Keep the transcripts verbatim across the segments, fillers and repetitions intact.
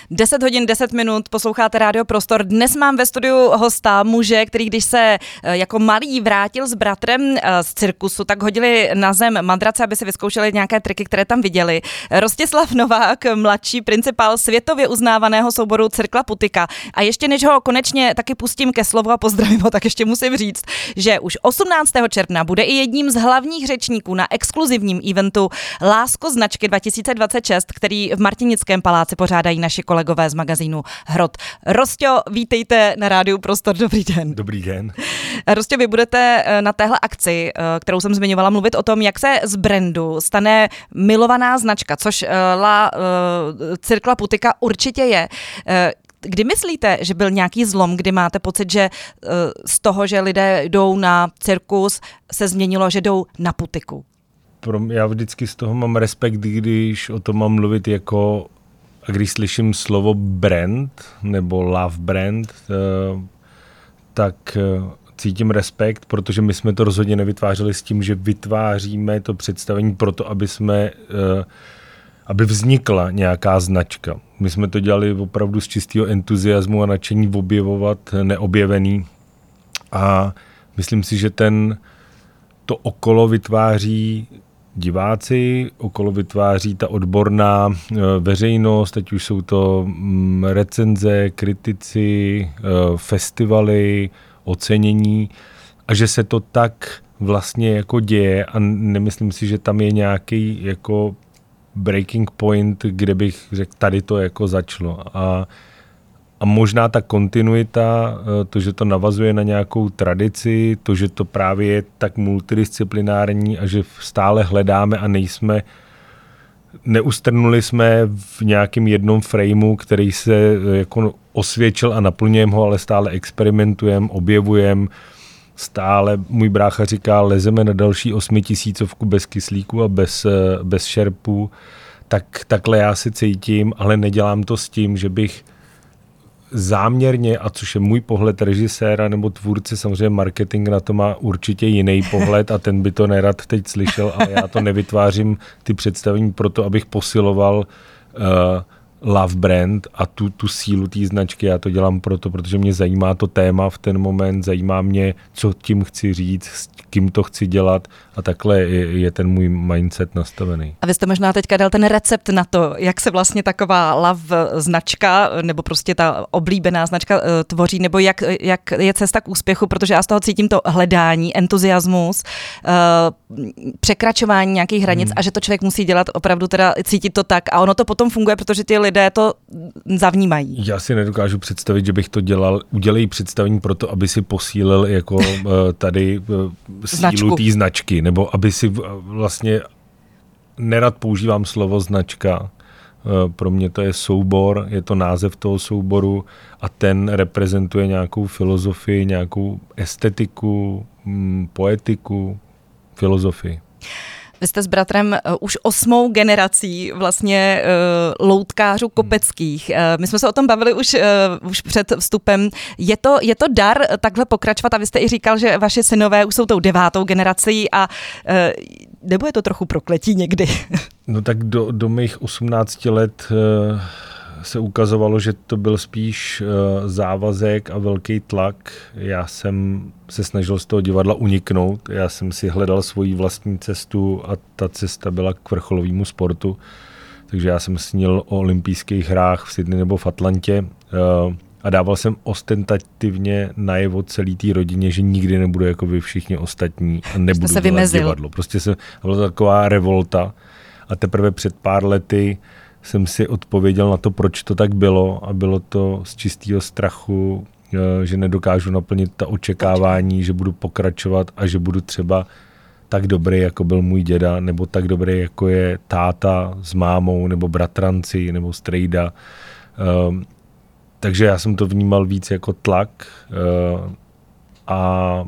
deset hodin, deset minut, posloucháte Rádio Prostor. Dnes mám ve studiu hosta, muže, který když se jako malý vrátil s bratrem z cirkusu, tak hodili na zem madrace, aby si vyzkoušeli nějaké triky, které tam viděli. Rostislav Novák, mladší principál světově uznávaného souboru Cirkla Putika. A ještě než ho konečně taky pustím ke slovu a pozdravím ho, tak ještě musím říct, že už osmnáctého června bude i jedním z hlavních řečníků na exkluzivním eventu Lásko značky dva tisíce dvacet šest, který v Martinickém paláci pořádají naši kolegové z magazínu Hrot. Rostio, vítejte na Rádiu Prostor, dobrý den. Dobrý den. Rostio, vy budete na téhle akci, kterou jsem zmiňovala, mluvit o tom, jak se z brandu stane milovaná značka, což La Cirkla Putika určitě je. Kdy myslíte, že byl nějaký zlom, kdy máte pocit, že z toho, že lidé jdou na cirkus, se změnilo, že jdou na putiku? Já vždycky z toho mám respekt, když o tom mám mluvit jako, a když slyším slovo brand nebo love brand, tak cítím respekt, protože my jsme to rozhodně nevytvářeli s tím, že vytváříme to představení proto, aby jsme, aby vznikla nějaká značka. My jsme to dělali opravdu z čistého entuziasmu a nadšení objevovat neobjevený. A myslím si, že ten to okolo vytváří diváci, okolo vytváří ta odborná veřejnost, teď už jsou to recenze, kritici, festivaly, ocenění a že se to tak vlastně jako děje a nemyslím si, že tam je nějaký jako breaking point, kde bych řekl, tady to jako začalo. A, a možná ta kontinuita, to, že to navazuje na nějakou tradici, to, že to právě je tak multidisciplinární a že stále hledáme a nejsme, neustrnuli jsme v nějakém jednom frameu, který se jako osvědčil a naplňujeme ho, ale stále experimentujeme, objevujeme. Stále, můj brácha říká, lezeme na další osmitisícovku bez kyslíku a bez, bez šerpů, tak takhle já si cítím, ale nedělám to s tím, že bych záměrně, a což je můj pohled režiséra nebo tvůrce, samozřejmě marketing na to má určitě jiný pohled a ten by to nerad teď slyšel, ale já to nevytvářím ty představení proto, abych posiloval uh, love brand a tu, tu sílu té značky. Já to dělám proto, protože mě zajímá to téma v ten moment, zajímá mě, co tím chci říct, s kým to chci dělat a takhle je, je ten můj mindset nastavený. A vy jste možná teďka dal ten recept na to, jak se vlastně taková love značka nebo prostě ta oblíbená značka tvoří, nebo jak, jak je cesta k úspěchu, protože já z toho cítím to hledání, entuziasmus, překračování nějakých hranic hmm. a že to člověk musí dělat opravdu teda cítit to tak a ono to potom funguje, protože ty lidé to zavnímají. Já si nedokážu představit, že bych to dělal, udělej představení proto, aby si posílil jako tady sílu té značky, nebo aby si vlastně, nerad používám slovo značka, pro mě to je soubor, je to název toho souboru a ten reprezentuje nějakou filozofii, nějakou estetiku, poetiku, filozofii. Vy jste s bratrem uh, už osmou generací vlastně uh, loutkářů kopeckých. Uh, my jsme se o tom bavili už, uh, už před vstupem. Je to, je to dar takhle pokračovat a vy jste i říkal, že vaši synové už jsou tou devátou generací a uh, nebo je to trochu prokletí někdy? No tak do, do mých osmnácti let uh, se ukazovalo, že to byl spíš uh, závazek a velký tlak. Já jsem se snažil z toho divadla uniknout. Já jsem si hledal svoji vlastní cestu a ta cesta byla k vrcholovému sportu. Takže já jsem snil o olympijských hrách v Sydney nebo v Atlantě uh, a dával jsem ostentativně najevo celý té rodině, že nikdy nebudu jako vy všichni ostatní a nebudu dělat divadlo. Prostě se, byla to taková revolta a teprve před pár lety jsem si odpověděl na to, proč to tak bylo a bylo to z čistého strachu, že nedokážu naplnit ta očekávání, že budu pokračovat a že budu třeba tak dobrý, jako byl můj děda, nebo tak dobrý, jako je táta s mámou, nebo bratranci, nebo strejda. Um, takže já jsem to vnímal víc jako tlak, uh, a,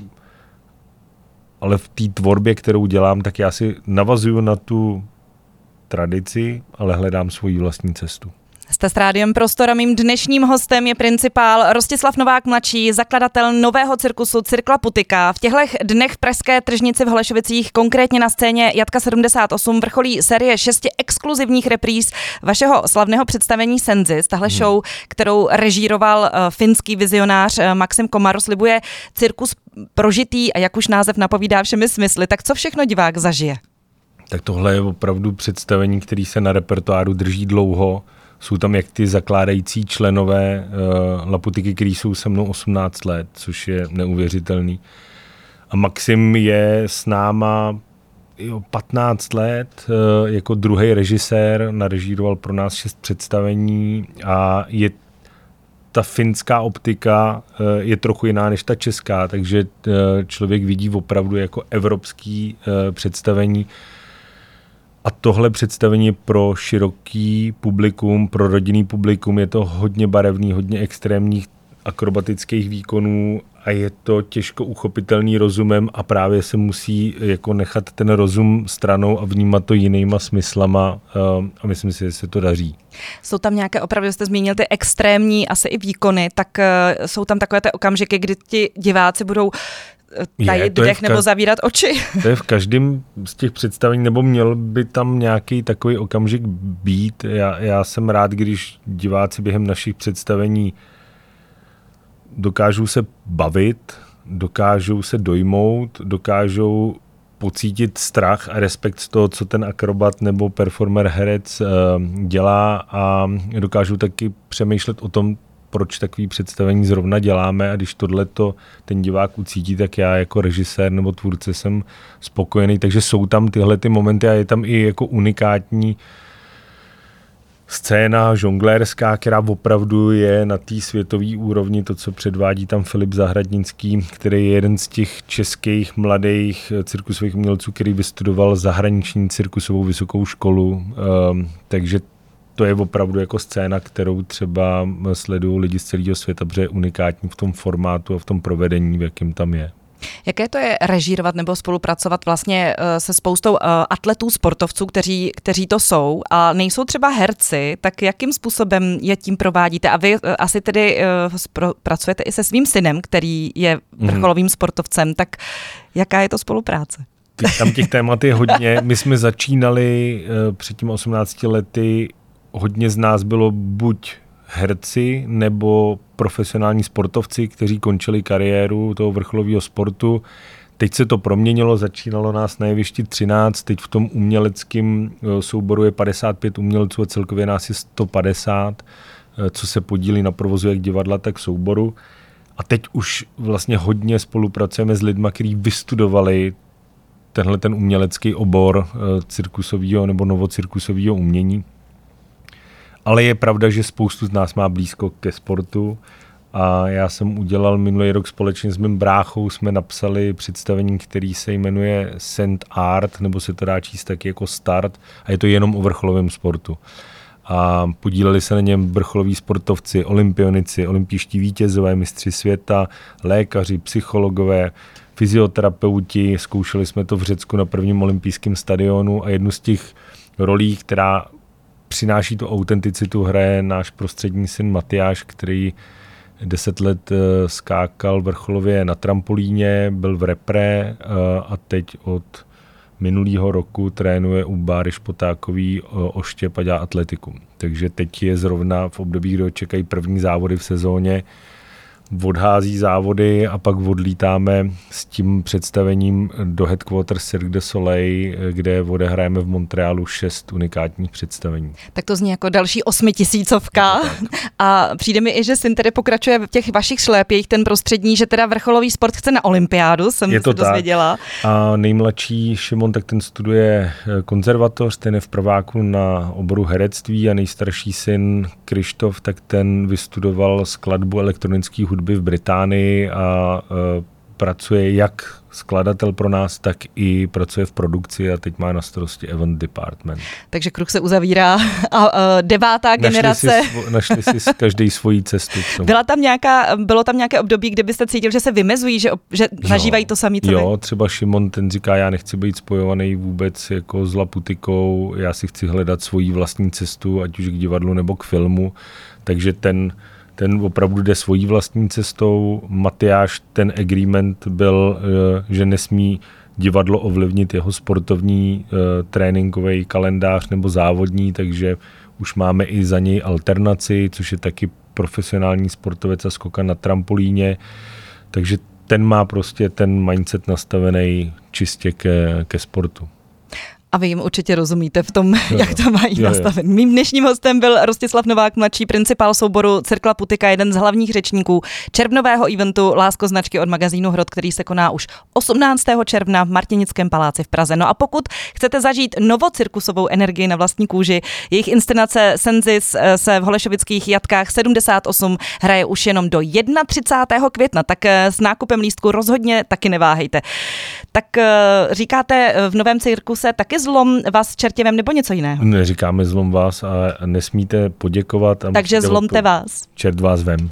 ale v té tvorbě, kterou dělám, tak já si navazuju na tu tradici, ale hledám svoji vlastní cestu. Jste s Rádiem Prostor a mým dnešním hostem je principál Rostislav Novák mladší, zakladatel nového cirkusu Cirkla Putika. V těchto dnech v pražské tržnici v Holešovicích, konkrétně na scéně Jatka sedmdesát osm, vrcholí série šesti exkluzivních repríz vašeho slavného představení Senzis. Tahle hmm. show, kterou režíroval uh, finský vizionář uh, Maxim Komar, slibuje cirkus prožitý a jak už název napovídá všemi smysly. Tak co všechno divák zažije? Tak tohle je opravdu představení, který se na repertoáru drží dlouho. Jsou tam jak ty zakládající členové uh, Laputiky, který jsou se mnou osmnáct let, což je neuvěřitelný. A Maxim je s náma jo, patnáct let, uh, jako druhý režisér, narežíroval pro nás šest představení a je ta finská optika uh, je trochu jiná než ta česká, takže uh, člověk vidí opravdu jako evropský uh, představení. A tohle představení pro široký publikum, pro rodinný publikum, je to hodně barevný, hodně extrémních akrobatických výkonů a je to těžko uchopitelný rozumem a právě se musí jako nechat ten rozum stranou a vnímat to jinýma smyslama a myslím si, že se to daří. Jsou tam nějaké, opravdu jste zmínil ty extrémní asi i výkony, tak jsou tam takové ty okamžiky, kdy ti diváci budou tajit dech ka- nebo zavírat oči. To je v každém z těch představení, nebo měl by tam nějaký takový okamžik být. Já, já jsem rád, když diváci během našich představení dokážou se bavit, dokážou se dojmout, dokážou pocítit strach a respekt z toho, co ten akrobat nebo performer, herec uh, dělá a dokážou taky přemýšlet o tom, proč takový představení zrovna děláme a když tohleto ten divák ucítí, tak já jako režisér nebo tvůrce jsem spokojený, takže jsou tam tyhle ty momenty a je tam i jako unikátní scéna žonglérská, která opravdu je na té světové úrovni, to, co předvádí tam Filip Zahradnický, který je jeden z těch českých mladých cirkusových umělců, který vystudoval zahraniční cirkusovou vysokou školu, um, takže to je opravdu jako scéna, kterou třeba sledují lidi z celého světa, protože je unikátní v tom formátu a v tom provedení, v jakém tam je. Jaké to je režírovat nebo spolupracovat vlastně se spoustou atletů, sportovců, kteří, kteří to jsou a nejsou třeba herci, tak jakým způsobem je tím provádíte? A vy asi tedy pracujete i se svým synem, který je vrcholovým sportovcem, tak jaká je to spolupráce? Tam těch témat je hodně. My jsme začínali před těmi osmnácti lety, hodně z nás bylo buď herci nebo profesionální sportovci, kteří končili kariéru toho vrcholového sportu. Teď se to proměnilo, začínalo nás na jevišti třináct, teď v tom uměleckém souboru je padesát pět umělců a celkově nás je sto padesát, co se podílí na provozu jak divadla, tak souboru. A teď už vlastně hodně spolupracujeme s lidmi, kteří vystudovali tenhle ten umělecký obor cirkusového nebo novocirkusového umění. Ale je pravda, že spoustu z nás má blízko ke sportu a já jsem udělal minulý rok společně s mým bráchou, jsme napsali představení, který se jmenuje Send Art, nebo se to dá číst taky jako Start a je to jenom o vrcholovém sportu. A podíleli se na něm vrcholoví sportovci, olympionici, olympijští vítězové, mistři světa, lékaři, psychologové, fyzioterapeuti, zkoušeli jsme to v Řecku na prvním olympijském stadionu a jednu z těch rolí, která přináší tu autenticitu, hraje náš prostřední syn Matyáš, který deset let skákal vrcholově na trampolíně, byl v repre a teď od minulého roku trénuje u Báry Špotákový oštěp a dělá atletiku. Takže teď je zrovna v období, kdy čekají první závody v sezóně, odhází závody a pak odlítáme s tím představením do headquarters Cirque du Soleil, kde odehrajeme v Montrealu šest unikátních představení. Tak to zní jako další osmitisícovka. A přijde mi i, že syn tedy pokračuje v těch vašich šlépějích, ten prostřední, že teda vrcholový sport chce na olympiádu, jsem se dozvěděla. A nejmladší Šimon, tak ten studuje konzervatoř, ten je v prváku na oboru herectví a nejstarší syn Krištof, tak ten vystudoval skladbu elektronických hudby v Británii a pracuje jak skladatel pro nás, tak i pracuje v produkci a teď má na starosti event department. Takže kruh se uzavírá a, a devátá našli generace. Si, našli si každý svoji cestu. Byla tam nějaká, bylo tam nějaké období, kdy byste cítil, že se vymezují, že, že zažívají to samý, co Jo, třeba Šimon, ten říká, já nechci být spojovaný vůbec jako s Laputikou, já si chci hledat svoji vlastní cestu, ať už k divadlu nebo k filmu, takže ten ten opravdu jde svojí vlastní cestou. Matyáš, ten agreement byl, že nesmí divadlo ovlivnit jeho sportovní tréninkový kalendář nebo závodní, takže už máme i za něj alternaci, což je taky profesionální sportovec a skokan na trampolíně. Takže ten má prostě ten mindset nastavený čistě ke, ke sportu. A vy jim určitě rozumíte v tom, jo, jak to mají jo, nastaven. Jo. Mým dnešním hostem byl Rostislav Novák, mladší principál souboru Cirk Laputika, jeden z hlavních řečníků červnového eventu Lásko značky od magazínu Hrot, který se koná už osmnáctého června v Martinickém paláci v Praze. No a pokud chcete zažít novocirkusovou energii na vlastní kůži, jejich inscenace Senzis se v Holešovických jatkách sedmdesát osm hraje už jenom do třicátého prvního května, tak s nákupem lístku rozhodně taky neváhejte. Tak říkáte v novém cirkuse taky zlom vás čertěvem nebo něco jiného? Neříkáme zlom vás a nesmíte poděkovat. A takže zlomte vás. Čert vás vem.